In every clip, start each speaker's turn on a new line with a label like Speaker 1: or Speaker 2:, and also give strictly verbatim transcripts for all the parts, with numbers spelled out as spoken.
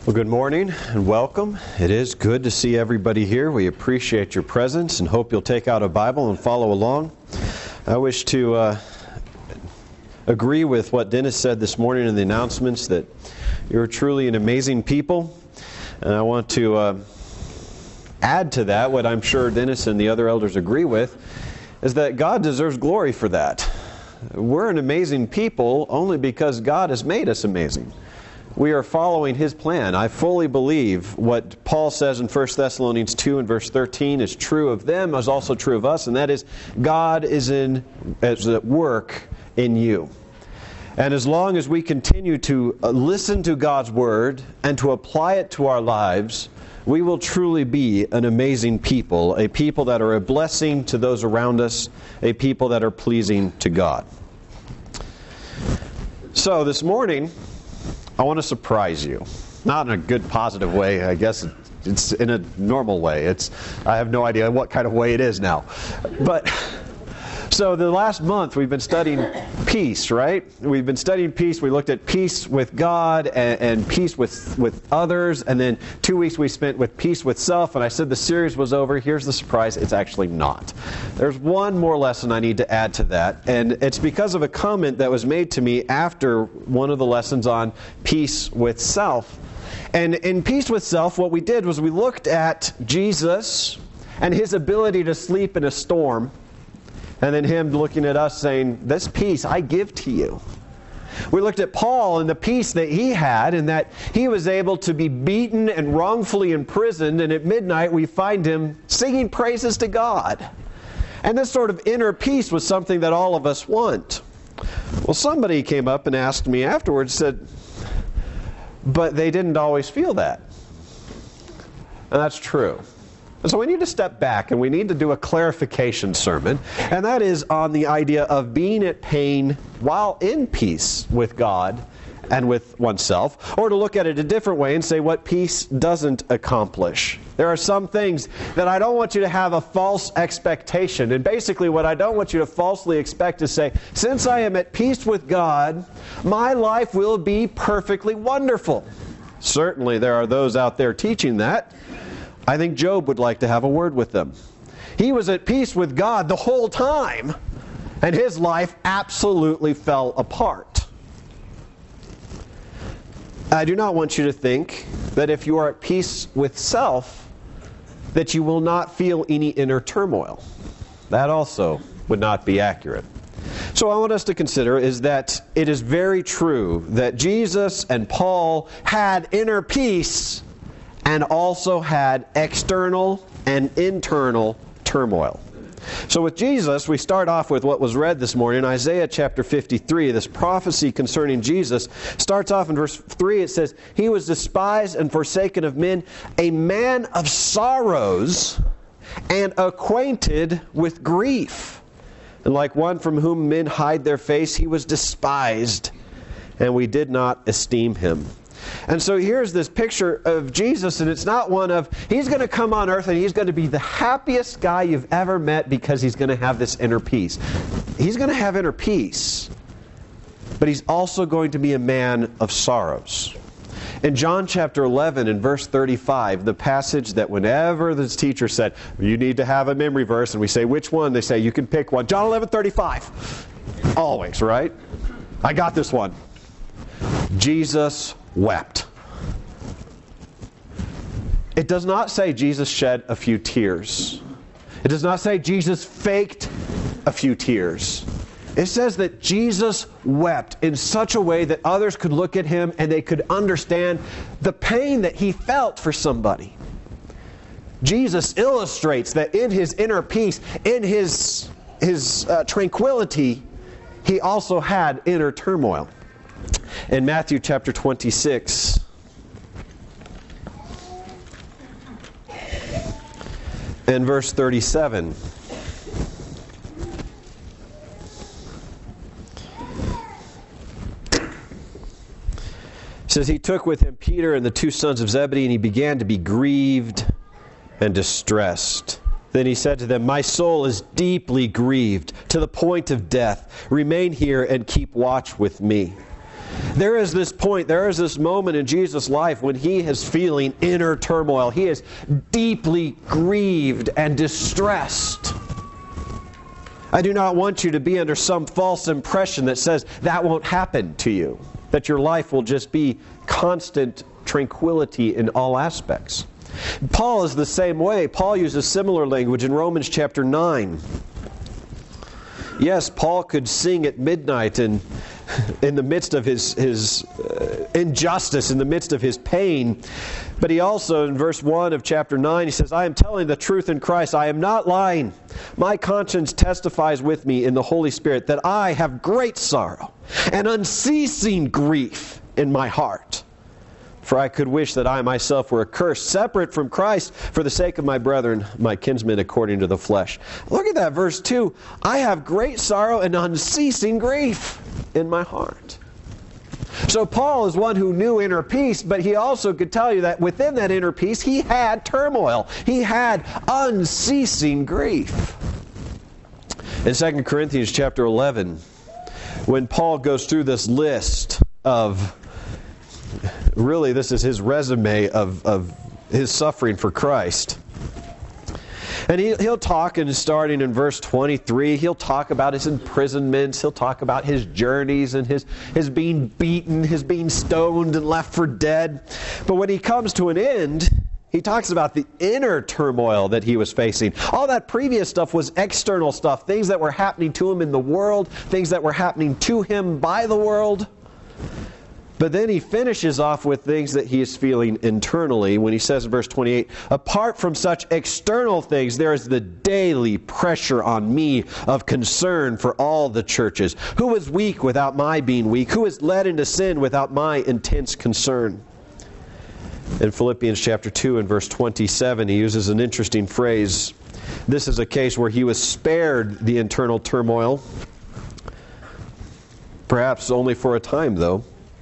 Speaker 1: Well, good morning and welcome. It is good to see everybody here. We appreciate your presence and hope you'll take out a Bible and follow along. I wish to uh, agree with what Dennis said this morning in the announcements, that you're truly an amazing people. And I want to uh, add to that what I'm sure Dennis and the other elders agree with, is that God deserves glory for that. We're an amazing people only because God has made us amazing. We are following His plan. I fully believe what Paul says in First Thessalonians two and verse thirteen is true of them, is also true of us, and that is God is in is at work in you. And as long as we continue to listen to God's Word and to apply it to our lives, we will truly be an amazing people, a people that are a blessing to those around us, a people that are pleasing to God. So this morning, I want to surprise you. Not in a good, positive way. I guess it's in a normal way. It's I have no idea what kind of way it is now. But so the last month we've been studying peace, right? We've been studying peace. We looked at peace with God and, and peace with, with others. And then two weeks we spent with peace with self. And I said the series was over. Here's the surprise. It's actually not. There's one more lesson I need to add to that. And it's because of a comment that was made to me after one of the lessons on peace with self. And in peace with self, what we did was we looked at Jesus and His ability to sleep in a storm. And then Him looking at us saying, this peace I give to you. We looked at Paul and the peace that he had, and that he was able to be beaten and wrongfully imprisoned, and at midnight we find him singing praises to God. And this sort of inner peace was something that all of us want. Well, somebody came up and asked me afterwards, said, but they didn't always feel that. And that's true. And so we need to step back and we need to do a clarification sermon, and that is on the idea of being at pain while in peace with God and with oneself, or to look at it a different way and say what peace doesn't accomplish. There are some things that I don't want you to have a false expectation, and basically what I don't want you to falsely expect is say, since I am at peace with God, my life will be perfectly wonderful. Certainly there are those out there teaching that. I think Job would like to have a word with them. He was at peace with God the whole time, and his life absolutely fell apart. I do not want you to think that if you are at peace with self, that you will not feel any inner turmoil. That also would not be accurate. So what I want us to consider is that it is very true that Jesus and Paul had inner peace and also had external and internal turmoil. So with Jesus, we start off with what was read this morning, Isaiah chapter fifty-three. This prophecy concerning Jesus starts off in verse three. It says, He was despised and forsaken of men, a man of sorrows and acquainted with grief. And like one from whom men hide their face, He was despised, and we did not esteem Him. And so here's this picture of Jesus, and it's not one of, He's going to come on earth and He's going to be the happiest guy you've ever met because He's going to have this inner peace. He's going to have inner peace, but He's also going to be a man of sorrows. In John chapter eleven and verse thirty-five, the passage that whenever the teacher said, you need to have a memory verse, and we say, which one? They say, you can pick one. John eleven thirty-five. Always, right? I got this one. Jesus wept. It does not say Jesus shed a few tears. It does not say Jesus faked a few tears. It says that Jesus wept in such a way that others could look at Him and they could understand the pain that He felt for somebody. Jesus illustrates that in His inner peace, in His, his uh, tranquility, He also had inner turmoil. In Matthew chapter twenty-six, and verse thirty-seven, it says, He took with Him Peter and the two sons of Zebedee, and He began to be grieved and distressed. Then He said to them, My soul is deeply grieved to the point of death. Remain here and keep watch with me. There is this point, there is this moment in Jesus' life when he is feeling inner turmoil. He is deeply grieved and distressed. I do not want you to be under some false impression that says that won't happen to you, that your life will just be constant tranquility in all aspects. Paul is the same way. Paul uses similar language in Romans chapter nine. Yes, Paul could sing at midnight and in the midst of his, his uh, injustice, in the midst of his pain. But he also, in verse one of chapter nine, he says, I am telling the truth in Christ. I am not lying. My conscience testifies with me in the Holy Spirit that I have great sorrow and unceasing grief in my heart. For I could wish that I myself were accursed, separate from Christ, for the sake of my brethren, my kinsmen according to the flesh. Look at that, verse two. I have great sorrow and unceasing grief in my heart. So Paul is one who knew inner peace, but he also could tell you that within that inner peace, he had turmoil. He had unceasing grief. In Second Corinthians chapter eleven, when Paul goes through this list of really, this is his resume of, of his suffering for Christ. And he, he'll talk, and starting in verse twenty-three, he'll talk about his imprisonments, he'll talk about his journeys and his, his being beaten, his being stoned and left for dead. But when he comes to an end, he talks about the inner turmoil that he was facing. All that previous stuff was external stuff, things that were happening to him in the world, things that were happening to him by the world. But then he finishes off with things that he is feeling internally when he says in verse twenty-eight, apart from such external things, there is the daily pressure on me of concern for all the churches. Who is weak without my being weak? Who is led into sin without my intense concern? In Philippians chapter two and verse twenty-seven, he uses an interesting phrase. This is a case where he was spared the internal turmoil, perhaps only for a time, though.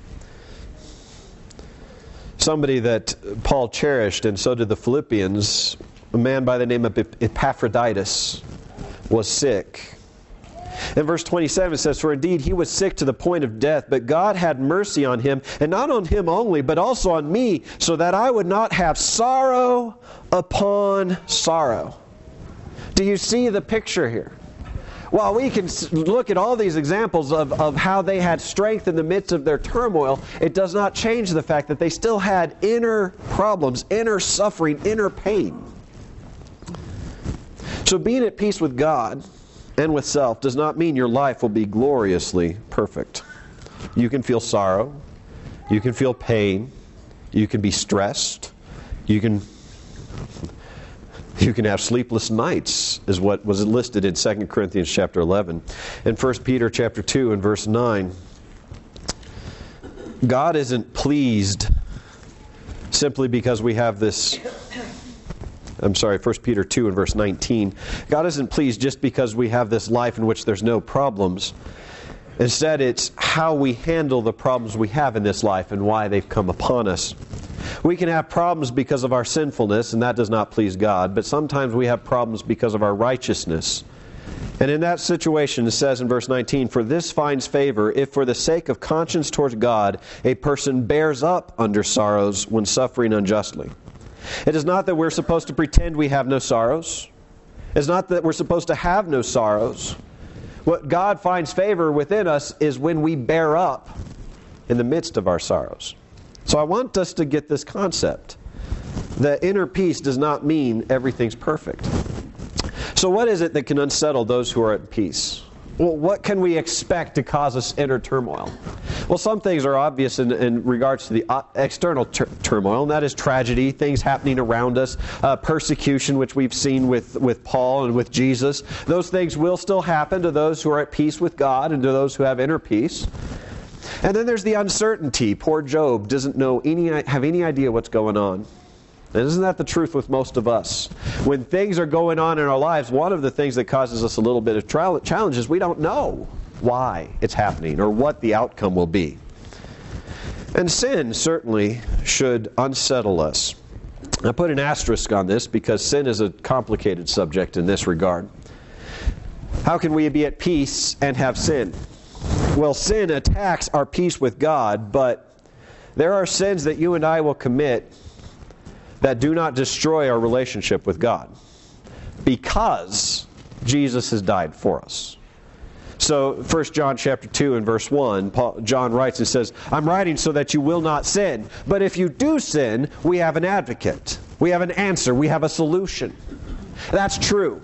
Speaker 1: Somebody that Paul cherished, and so did the Philippians, a man by the name of Epaphroditus, was sick. In verse twenty-seven it says, for indeed he was sick to the point of death, but God had mercy on him, and not on him only, but also on me, so that I would not have sorrow upon sorrow. Do you see the picture here? While we can look at all these examples of, of how they had strength in the midst of their turmoil, it does not change the fact that they still had inner problems, inner suffering, inner pain. So being at peace with God and with self does not mean your life will be gloriously perfect. You can feel sorrow, you can feel pain, you can be stressed, you can... You can have sleepless nights, is what was listed in Second Corinthians chapter eleven. And First Peter chapter two and verse nine. God isn't pleased simply because we have this... I'm sorry, First Peter two and verse nineteen. God isn't pleased just because we have this life in which there's no problems. Instead, it's how we handle the problems we have in this life and why they've come upon us. We can have problems because of our sinfulness, and that does not please God. But sometimes we have problems because of our righteousness. And in that situation, it says in verse nineteen, for this finds favor if for the sake of conscience towards God, a person bears up under sorrows when suffering unjustly. It is not that we're supposed to pretend we have no sorrows. It's not that we're supposed to have no sorrows. What God finds favor within us is when we bear up in the midst of our sorrows. So I want us to get this concept. That inner peace does not mean everything's perfect. So what is it that can unsettle those who are at peace? Well, what can we expect to cause us inner turmoil? Well, some things are obvious in, in regards to the external tur- turmoil, and that is tragedy, things happening around us, uh, persecution, which we've seen with, with Paul and with Jesus. Those things will still happen to those who are at peace with God and to those who have inner peace. And then there's the uncertainty. Poor Job doesn't know any have any idea what's going on. And isn't that the truth with most of us? When things are going on in our lives, one of the things that causes us a little bit of trial, challenge is we don't know why it's happening or what the outcome will be. And sin certainly should unsettle us. I put an asterisk on this because sin is a complicated subject in this regard. How can we be at peace and have sin? well, sin attacks our peace with God, but there are sins that you and I will commit that do not destroy our relationship with God, because Jesus has died for us. So First John chapter two and verse one, Paul, John writes and says, I'm writing so that you will not sin. But if you do sin, we have an advocate. We have an answer. We have a solution. That's true.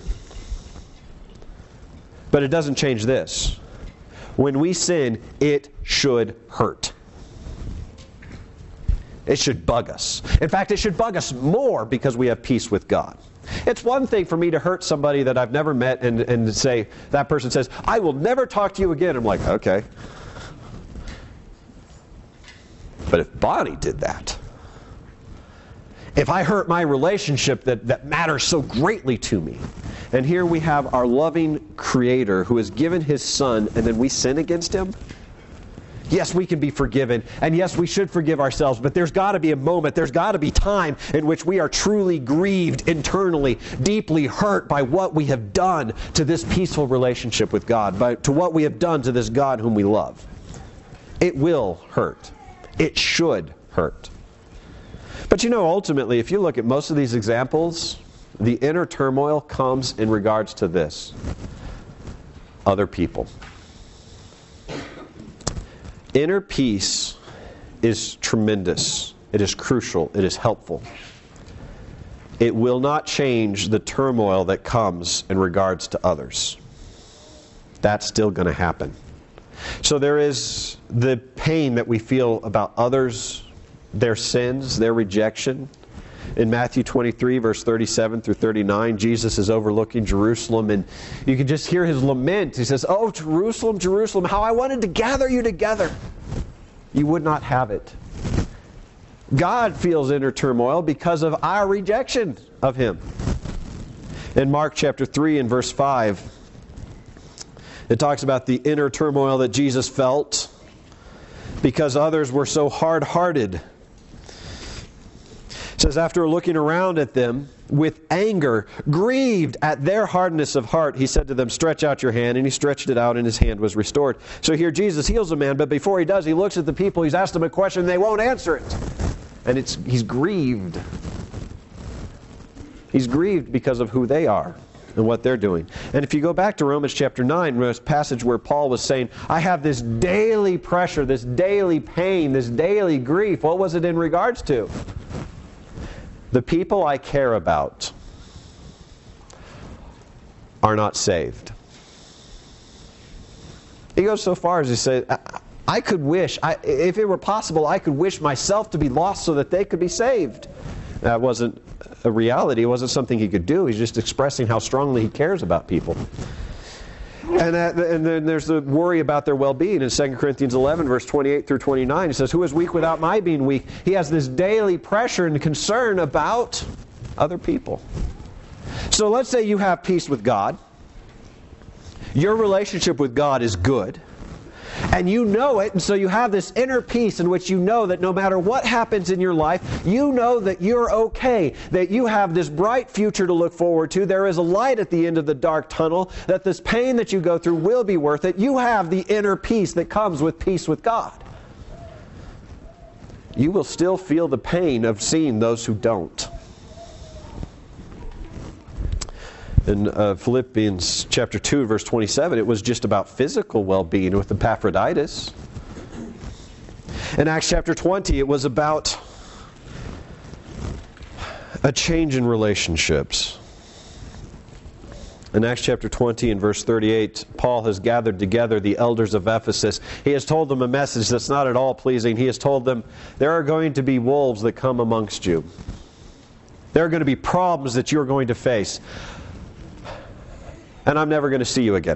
Speaker 1: But it doesn't change this. When we sin, it should hurt. It should bug us. In fact, it should bug us more because we have peace with God. It's one thing for me to hurt somebody that I've never met and, and say, that person says, I will never talk to you again. I'm like, okay. But if Bonnie did that, if I hurt my relationship that, that matters so greatly to me, and here we have our loving Creator who has given His Son, and then we sin against Him, yes, we can be forgiven, and yes, we should forgive ourselves, but there's got to be a moment, there's got to be time in which we are truly grieved internally, deeply hurt by what we have done to this peaceful relationship with God, by, to what we have done to this God whom we love. It will hurt. It should hurt. But you know, ultimately, if you look at most of these examples, the inner turmoil comes in regards to this: other people. Inner peace is tremendous. It is crucial. It is helpful. It will not change the turmoil that comes in regards to others. That's still going to happen. So there is the pain that we feel about others, their sins, their rejection. In Matthew twenty-three, verse thirty-seven through thirty-nine, Jesus is overlooking Jerusalem, and you can just hear His lament. He says, "Oh, Jerusalem, Jerusalem, how I wanted to gather you together. You would not have it." God feels inner turmoil because of our rejection of Him. In Mark chapter three and verse five, it talks about the inner turmoil that Jesus felt because others were so hard-hearted. It says, after looking around at them with anger, grieved at their hardness of heart, He said to them, "Stretch out your hand." And He stretched it out, and his hand was restored. So here Jesus heals a man, but before He does, He looks at the people. He's asked them a question, and they won't answer it. And it's He's grieved. He's grieved because of who they are and what they're doing. And if you go back to Romans chapter nine, this passage where Paul was saying, I have this daily pressure, this daily pain, this daily grief. What was it in regards to? The people I care about are not saved. He goes so far as to say, I, I could wish, I, if it were possible, I could wish myself to be lost so that they could be saved. That wasn't a reality. It wasn't something he could do. He's just expressing how strongly he cares about people. And, that, and then there's the worry about their well-being. In Second Corinthians eleven, verse twenty-eight through twenty-nine, he says, "Who is weak without my being weak?" He has this daily pressure and concern about other people. So let's say you have peace with God. Your relationship with God is good. And you know it, and so you have this inner peace in which you know that no matter what happens in your life, you know that you're okay, that you have this bright future to look forward to. There is a light at the end of the dark tunnel, that this pain that you go through will be worth it. You have the inner peace that comes with peace with God. You will still feel the pain of seeing those who don't. In uh, Philippians chapter two, verse twenty-seven, it was just about physical well-being with Epaphroditus. In Acts chapter twenty, it was about a change in relationships. In Acts chapter twenty and verse thirty-eight, Paul has gathered together the elders of Ephesus. He has told them a message that's not at all pleasing. He has told them, there are going to be wolves that come amongst you. There are going to be problems that you're going to face. And I'm never going to see you again.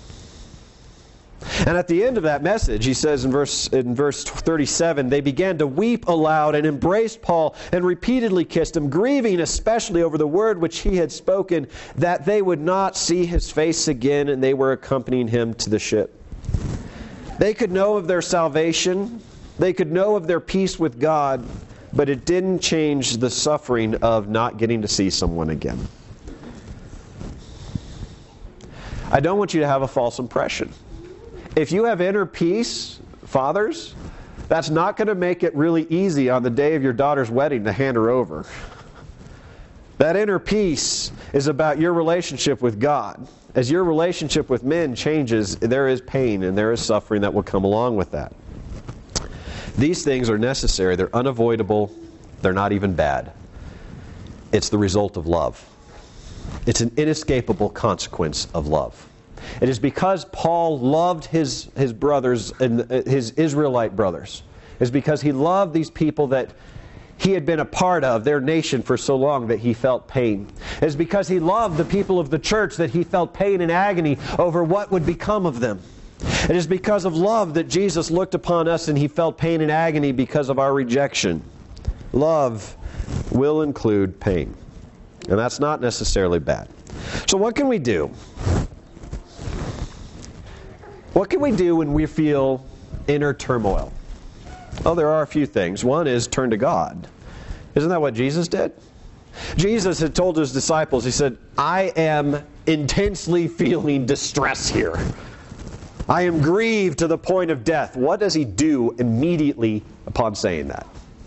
Speaker 1: And at the end of that message, he says in verse in verse thirty-seven, they began to weep aloud and embraced Paul and repeatedly kissed him, grieving especially over the word which he had spoken, that they would not see his face again, and they were accompanying him to the ship. They could know of their salvation, they could know of their peace with God, but it didn't change the suffering of not getting to see someone again. I don't want you to have a false impression. if you have inner peace, fathers, that's not going to make it really easy on the day of your daughter's wedding to hand her over. That inner peace is about your relationship with God. As your relationship with men changes, there is pain and there is suffering that will come along with that. These things are necessary. They're unavoidable. They're not even bad. It's the result of love. It's an inescapable consequence of love. It is because Paul loved his, his brothers, and his Israelite brothers. It's because he loved these people that he had been a part of, their nation, for so long that he felt pain. It's because he loved the people of the church that he felt pain and agony over what would become of them. It is because of love that Jesus looked upon us and he felt pain and agony because of our rejection. Love will include pain. And that's not necessarily bad. So what can we do? What can we do when we feel inner turmoil? Oh, there are a few things. One is turn to God. Isn't that what Jesus did? Jesus had told his disciples, he said, I am intensely feeling distress here. I am grieved to the point of death. What does he do immediately upon saying that?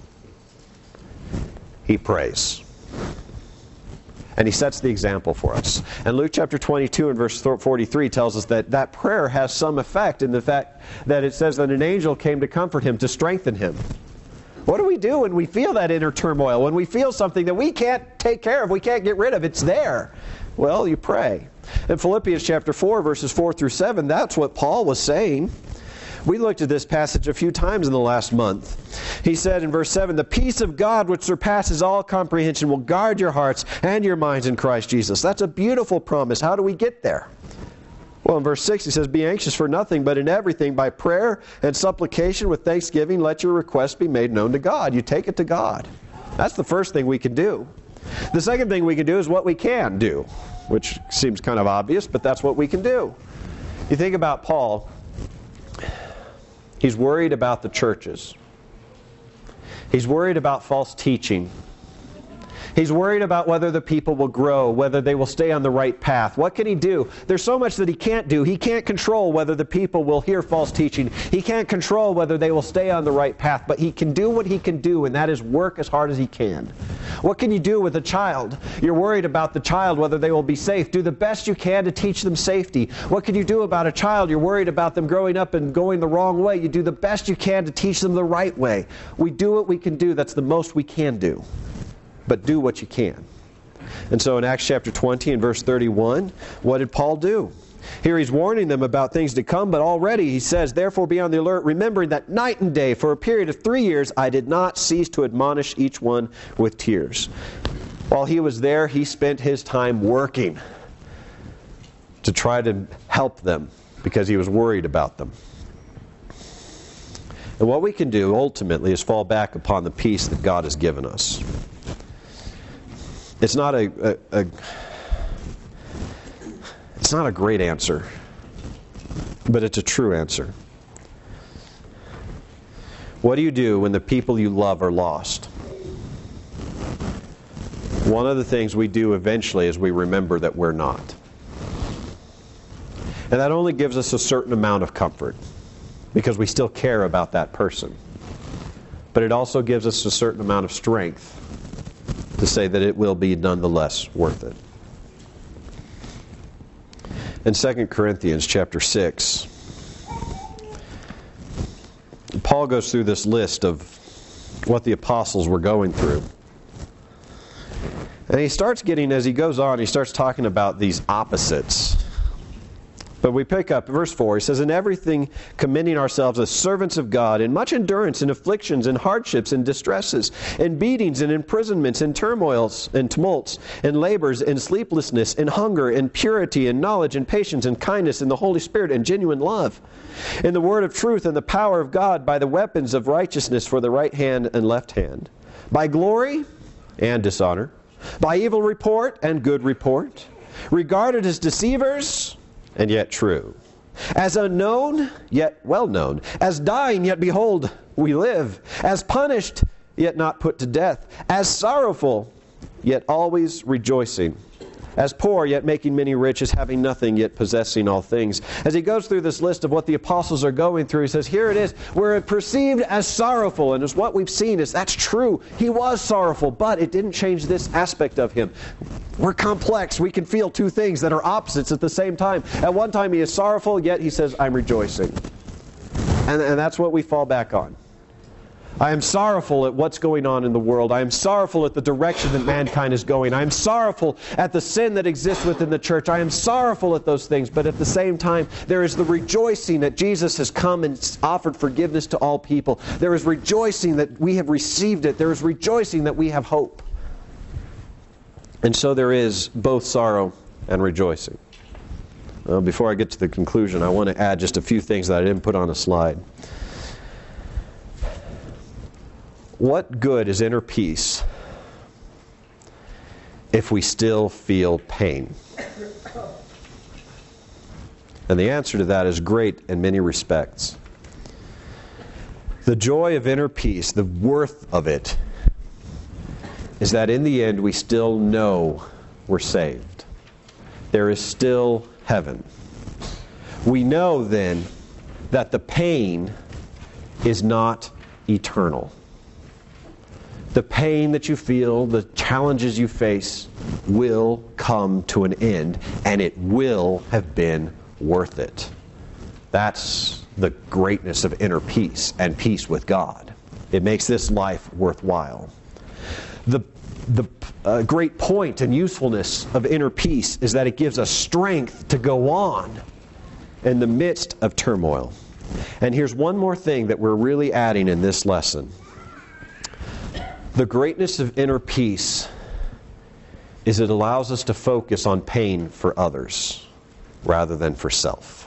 Speaker 1: He prays. And he sets the example for us. And Luke chapter twenty-two and verse forty-three tells us that that prayer has some effect in the fact that it says that an angel came to comfort him, to strengthen him. What do we do when we feel that inner turmoil? When we feel something that we can't take care of, we can't get rid of, it's there. Well, you pray. In Philippians chapter four, verses four through seven, that's what Paul was saying. We looked at this passage a few times in the last month. He said in verse seven, the peace of God which surpasses all comprehension will guard your hearts and your minds in Christ Jesus. That's a beautiful promise. How do we get there? Well, in verse six he says, be anxious for nothing, but in everything by prayer and supplication with thanksgiving let your requests be made known to God. You take it to God. That's the first thing we can do. The second thing we can do is what we can do, which seems kind of obvious, but that's what we can do. You think about Paul. He's worried about the churches. He's worried about false teaching. He's worried about whether the people will grow, whether they will stay on the right path. What can he do? There's so much that he can't do. He can't control whether the people will hear false teaching. He can't control whether they will stay on the right path. But he can do what he can do, and that is work as hard as he can. What can you do with a child? You're worried about the child, whether they will be safe. Do the best you can to teach them safety. What can you do about a child? You're worried about them growing up and going the wrong way. You do the best you can to teach them the right way. We do what we can do. That's the most we can do. But do what you can. And so in Acts chapter twenty and verse thirty-one, what did Paul do? Here he's warning them about things to come, but already he says, therefore be on the alert, remembering that night and day for a period of three years I did not cease to admonish each one with tears. While he was there, he spent his time working to try to help them because he was worried about them. And what we can do ultimately is fall back upon the peace that God has given us. It's not a, a, a it's not a great answer, but it's a true answer. What do you do when the people you love are lost? One of the things we do eventually is we remember that we're not. And that only gives us a certain amount of comfort because we still care about that person. But it also gives us a certain amount of strength to say that it will be nonetheless worth it. In Second Corinthians chapter six, Paul goes through this list of what the apostles were going through. And he starts getting, as he goes on, he starts talking about these opposites. But we pick up verse four. He says, in everything commending ourselves as servants of God, in much endurance, in afflictions, in hardships, in distresses, in beatings, in imprisonments, in turmoils, in tumults, in labors, in sleeplessness, in hunger, in purity, in knowledge, in patience, in kindness, in the Holy Spirit, and genuine love, in the word of truth, and the power of God, by the weapons of righteousness for the right hand and left hand, by glory and dishonor, by evil report and good report, regarded as deceivers, and yet true. As unknown, yet well known. As dying, yet behold, we live. As punished, yet not put to death. As sorrowful, yet always rejoicing. As poor, yet making many rich, as having nothing, yet possessing all things. As he goes through this list of what the apostles are going through, he says, here it is. We're perceived as sorrowful, and as what we've seen is that's true. He was sorrowful, but it didn't change this aspect of him. We're complex. We can feel two things that are opposites at the same time. At one time he is sorrowful, yet he says, I'm rejoicing. And, and that's what we fall back on. I am sorrowful at what's going on in the world. I am sorrowful at the direction that mankind is going. I am sorrowful at the sin that exists within the church. I am sorrowful at those things. But at the same time, there is the rejoicing that Jesus has come and offered forgiveness to all people. There is rejoicing that we have received it. There is rejoicing that we have hope. And so there is both sorrow and rejoicing. Well, before I get to the conclusion, I want to add just a few things that I didn't put on a slide. What good is inner peace if we still feel pain? And the answer to that is great in many respects. The joy of inner peace, the worth of it, is that in the end we still know we're saved. There is still heaven. We know then that the pain is not eternal. The pain that you feel, the challenges you face, will come to an end, and it will have been worth it. That's the greatness of inner peace and peace with God. It makes this life worthwhile. The, the uh, great point and usefulness of inner peace is that it gives us strength to go on in the midst of turmoil. And here's one more thing that we're really adding in this lesson. The greatness of inner peace is it allows us to focus on pain for others rather than for self.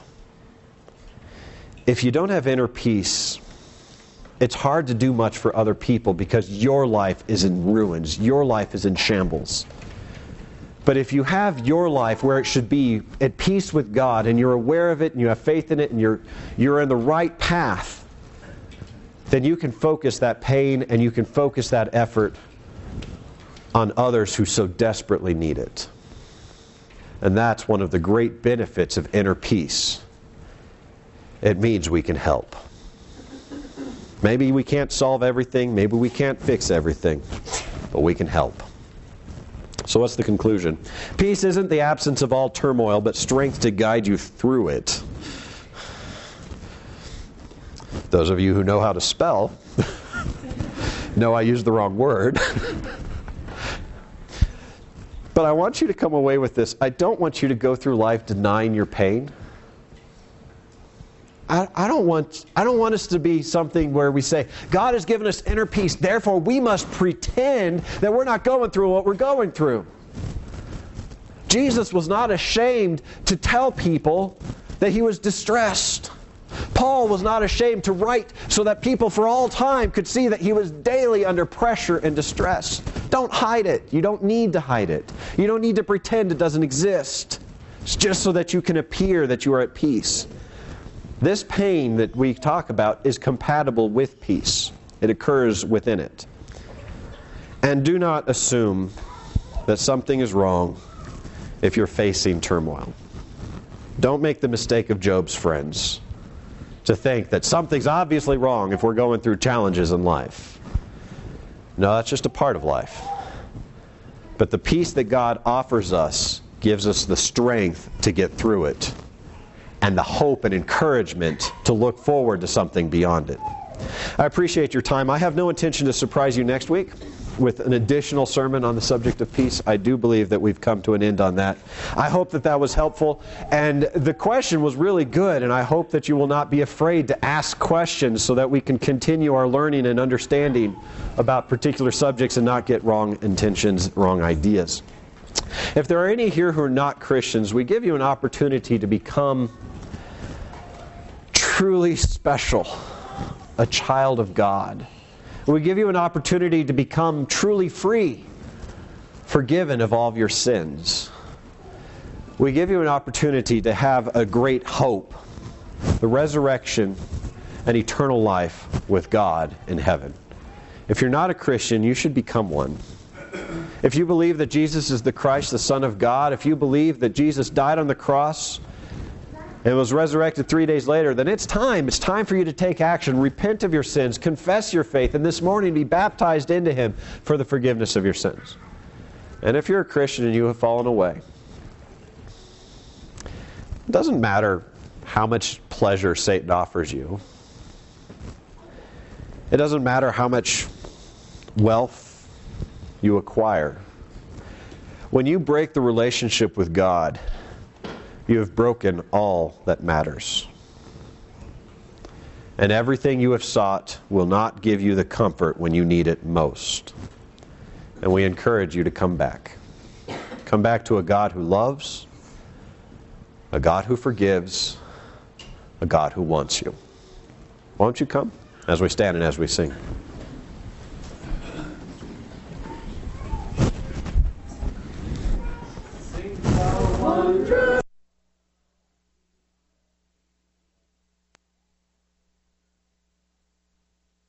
Speaker 1: If you don't have inner peace, it's hard to do much for other people because your life is in ruins. Your life is in shambles. But if you have your life where it should be at peace with God, and you're aware of it, and you have faith in it, and you're, you're in the right path, then you can focus that pain and you can focus that effort on others who so desperately need it. And that's one of the great benefits of inner peace. It means we can help. Maybe we can't solve everything, maybe we can't fix everything, but we can help. So what's the conclusion? Peace isn't the absence of all turmoil, but strength to guide you through it. Those of you who know how to spell know I used the wrong word. But I want you to come away with this. I don't want you to go through life denying your pain. I, I don't want, I don't want us to be something where we say, God has given us inner peace, therefore we must pretend that we're not going through what we're going through. Jesus was not ashamed to tell people that he was distressed. Paul was not ashamed to write so that people for all time could see that he was daily under pressure and distress. Don't hide it. You don't need to hide it. You don't need to pretend it doesn't exist. It's just so that you can appear that you are at peace. This pain that we talk about is compatible with peace. It occurs within it. And do not assume that something is wrong if you're facing turmoil. Don't make the mistake of Job's friends to think that something's obviously wrong if we're going through challenges in life. No, that's just a part of life. But the peace that God offers us gives us the strength to get through it, and the hope and encouragement to look forward to something beyond it. I appreciate your time. I have no intention to surprise you next week with an additional sermon on the subject of peace. I do believe that we've come to an end on that. I hope that that was helpful. And the question was really good, and I hope that you will not be afraid to ask questions so that we can continue our learning and understanding about particular subjects and not get wrong intentions, wrong ideas. If there are any here who are not Christians, we give you an opportunity to become truly special, a child of God. We give you an opportunity to become truly free, forgiven of all of your sins. We give you an opportunity to have a great hope, the resurrection and eternal life with God in heaven. If you're not a Christian, you should become one. If you believe that Jesus is the Christ, the Son of God, if you believe that Jesus died on the cross and was resurrected three days later, then it's time. It's time for you to take action. Repent of your sins. Confess your faith. And this morning be baptized into Him for the forgiveness of your sins. And if you're a Christian and you have fallen away, it doesn't matter how much pleasure Satan offers you. It doesn't matter how much wealth you acquire. When you break the relationship with God, you have broken all that matters. And everything you have sought will not give you the comfort when you need it most. And we encourage you to come back. Come back to a God who loves, a God who forgives, a God who wants you. Won't you come as we stand and as we sing?